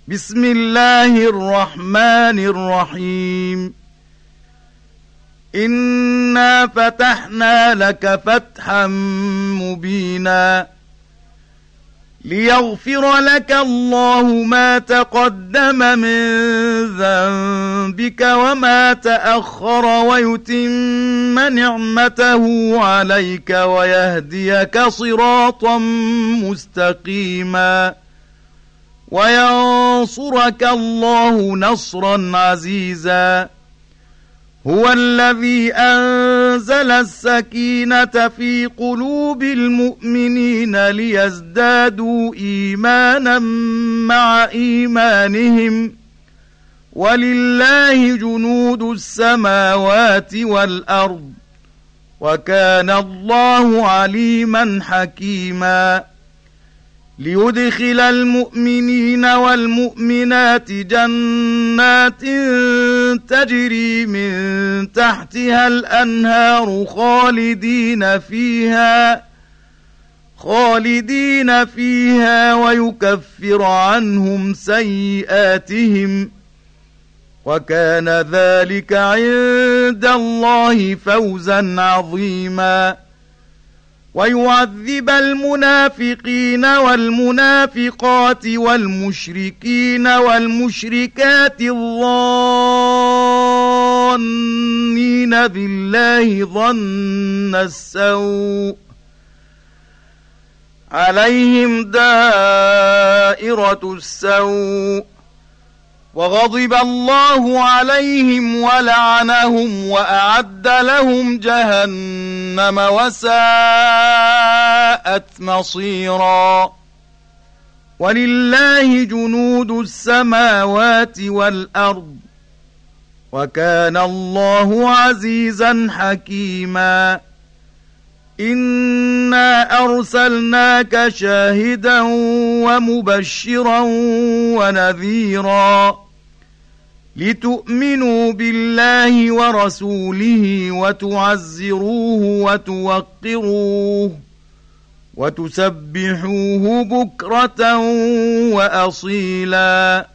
بسم الله الرحمن الرحيم. إنا فتحنا لك فتحا مبينا ليغفر لك الله ما تقدم من ذنبك وما تأخر ويتم نعمته عليك ويهديك صراطا مستقيما وينصرك الله نصرا عزيزا. هو الذي أنزل السكينة في قلوب المؤمنين ليزدادوا إيمانا مع إيمانهم ولله جنود السماوات والأرض وكان الله عليما حكيما. ليدخل المؤمنين والمؤمنات جنات تجري من تحتها الأنهار خالدين فيها ويكفر عنهم سيئاتهم وكان ذلك عند الله فوزا عظيما. ويعذب المنافقين والمنافقات والمشركين والمشركات الظانين بالله ظن السوء عليهم دائرة السوء وغضب الله عليهم ولعنهم وأعد لهم جهنم وساءت مصيرا. ولله جنود السماوات والأرض وكان الله عزيزا حكيما. إنا أرسلناك شاهدا ومبشرا ونذيرا لتؤمنوا بالله ورسوله وتعزروه وتوقروه وتسبحوه بكرة وأصيلا.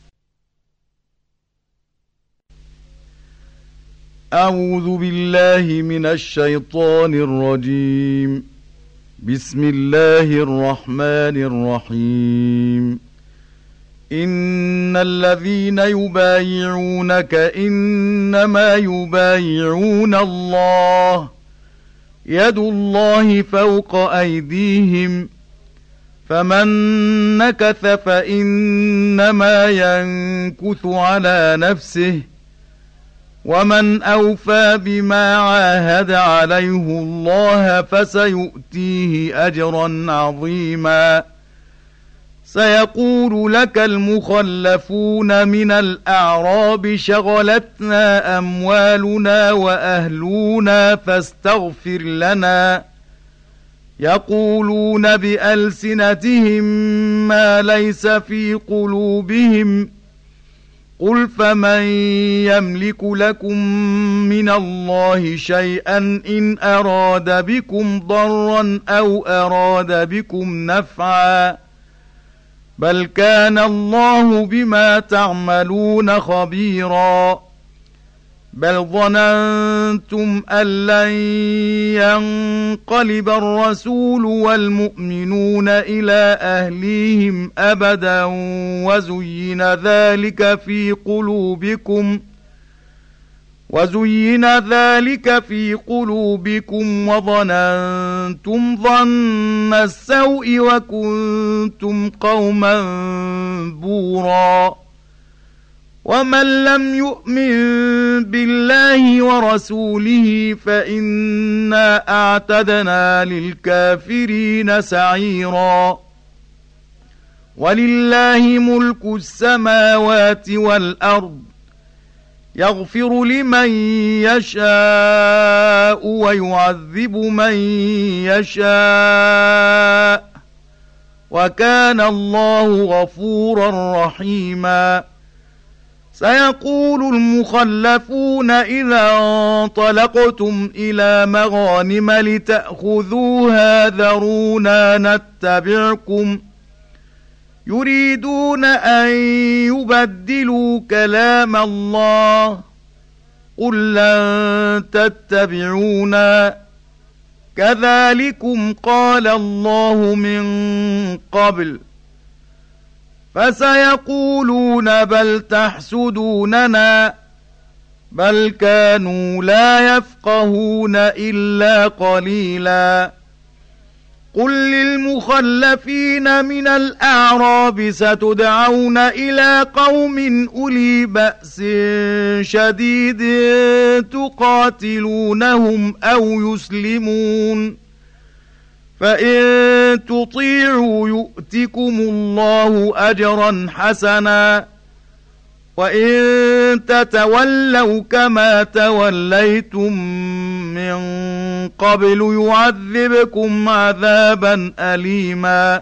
أعوذ بالله من الشيطان الرجيم. بسم الله الرحمن الرحيم. إن الذين يبايعونك إنما يبايعون الله يد الله فوق أيديهم فمن نكث فإنما ينكث على نفسه ومن أوفى بما عاهد عليه الله فسيؤتيه أجرا عظيما. سيقول لك المخلفون من الأعراب شغلتنا أموالنا وأهلنا فاستغفر لنا يقولون بألسنتهم ما ليس في قلوبهم قل فمن يملك لكم من الله شيئا إن أراد بكم ضرا أو أراد بكم نفعا بل كان الله بما تعملون خبيرا. بل ظننتم أن لن ينقلب الرسول والمؤمنون إلى أهليهم أبدا وزين ذلك في قلوبكم وظننتم ظن السوء وكنتم قوما بورا. ومن لم يؤمن بالله ورسوله فإنا أعتدنا للكافرين سعيرا. ولله ملك السماوات والأرض يغفر لمن يشاء ويعذب من يشاء وكان الله غفورا رحيما. سيقول المخلفون إذا انطلقتم إلى مغانم لتأخذوها ذرونا نتبعكم يريدون أن يبدلوا كلام الله قل لن تتبعونا كذلكم قال الله من قبل فسيقولون بل تحسدوننا بل كانوا لا يفقهون إلا قليلا قل للمخلفين من الأعراب ستدعون إلى قوم أولي بأس شديد تقاتلونهم أو يسلمون فإن تطيعوا يؤتكم الله أجرا حسنا وإن تتولوا كما توليتم من قبل يعذبكم عذابا أليما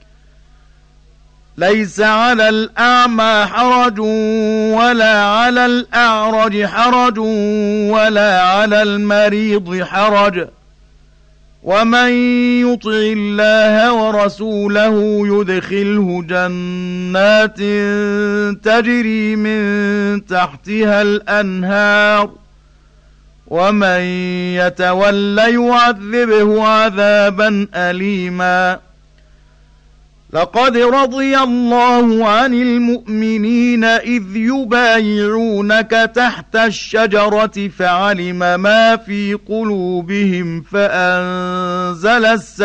ليس على الأعمى حرج ولا على الأعرج حرج ولا على المريض حرج ومن يطع الله ورسوله يدخله جنات تجري من تحتها الأنهار ومن يتولى يعذبه عذابا أليما لقد رضي الله عن المؤمنين إذ يبايعونك تحت الشجرة فعلم ما في قلوبهم فأنزل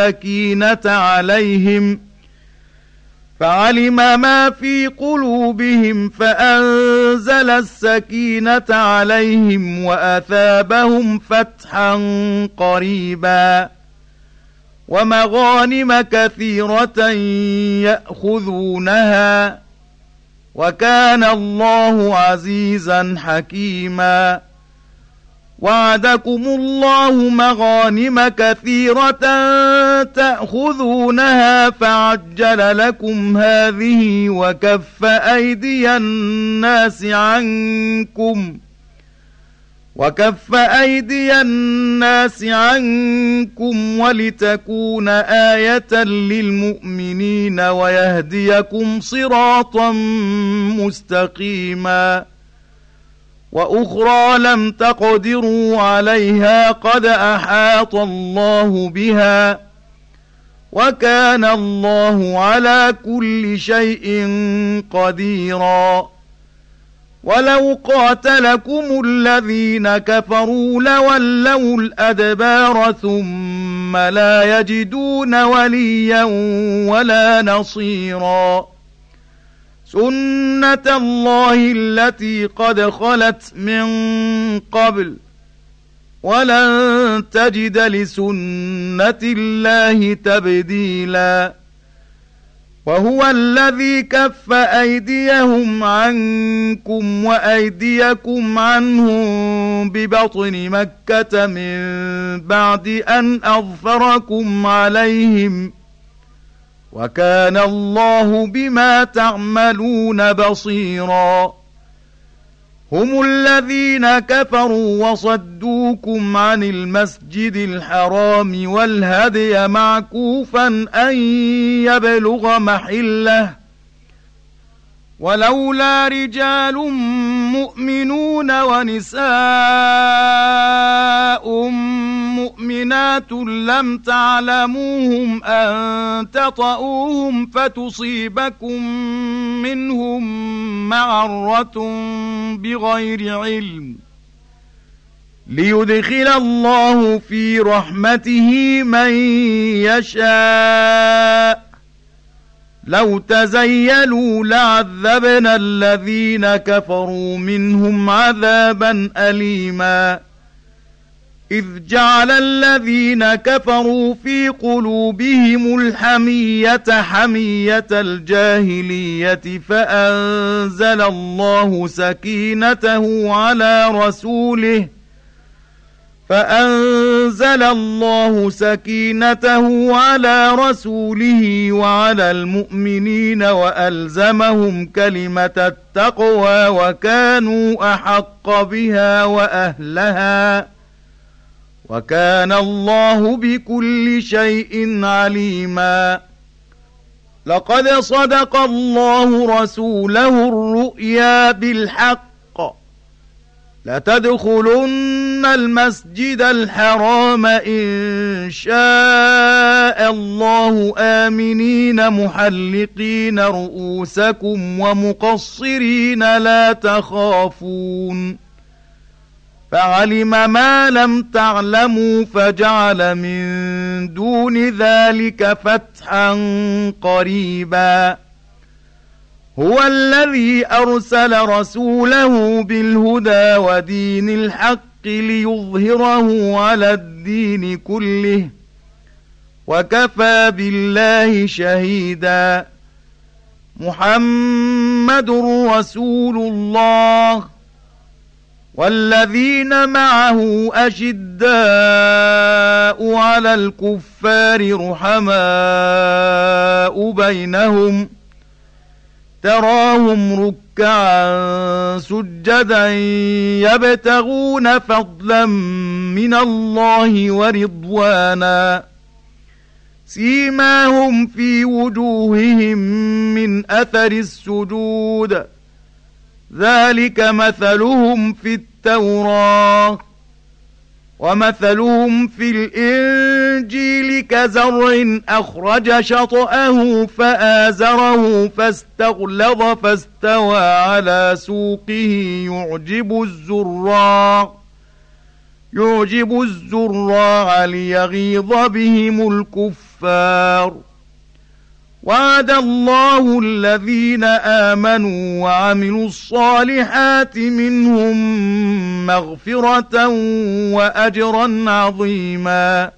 السكينة عليهم وأثابهم فتحا قريبا ومغانم كثيرة يأخذونها وكان الله عزيزا حكيما وعدكم الله مغانم كثيرة تأخذونها فعجل لكم هذه وكف أيدي الناس عنكم ولتكون آية للمؤمنين ويهديكم صراطا مستقيما وأخرى لم تقدروا عليها قد أحاط الله بها وكان الله على كل شيء قديرا ولو قاتلكم الذين كفروا لولوا الأدبار ثم لا يجدون وليا ولا نصيرا سنة الله التي قد خلت من قبل ولن تجد لسنة الله تبديلا وهو الذي كف أيديهم عنكم وأيديكم عنهم ببطن مكة من بعد أن أظفركم عليهم وكان الله بما تعملون بصيرا هم الذين كفروا وصدوكم عن المسجد الحرام والهدي معكوفا أن يبلغ محله ولولا رجال مؤمنون ونساء مؤمنات لم تعلموهم أن تطؤوهم فتصيبكم منهم معرة بغير علم ليدخل الله في رحمته من يشاء لو تزيلوا لعذبنا الذين كفروا منهم عذابا أليما إذ جعل الذين كفروا في قلوبهم الحمية حمية الجاهلية فأنزل الله سكينته على رسوله وعلى المؤمنين وألزمهم كلمة التقوى وكانوا أحق بها وأهلها وكان الله بكل شيء عليما لقد صدق الله رسوله الرؤيا بالحق لتدخلن المسجد الحرام إن شاء الله آمنين محلقين رؤوسكم ومقصرين لا تخافون فعلم ما لم تعلموا فجعل من دون ذلك فتحا قريبا هو الذي أرسل رسوله بالهدى ودين الحق ليظهره على الدين كله وكفى بالله شهيدا محمد رسول الله والذين معه أشداء على الكفار رحماء بينهم تراهم ركعا سجدا يبتغون فضلا من الله ورضوانا سيماهم في وجوههم من أثر السجود ذلك مثلهم في التوراة ومثلهم في الإنجيل كزرع أخرج شطأه فآزره فاستغلظ فاستوى على سوقه يعجب الزراع ليغيظ بهم الكفار وعد الله الذين آمنوا وعملوا الصالحات منهم مغفرة وأجرا عظيما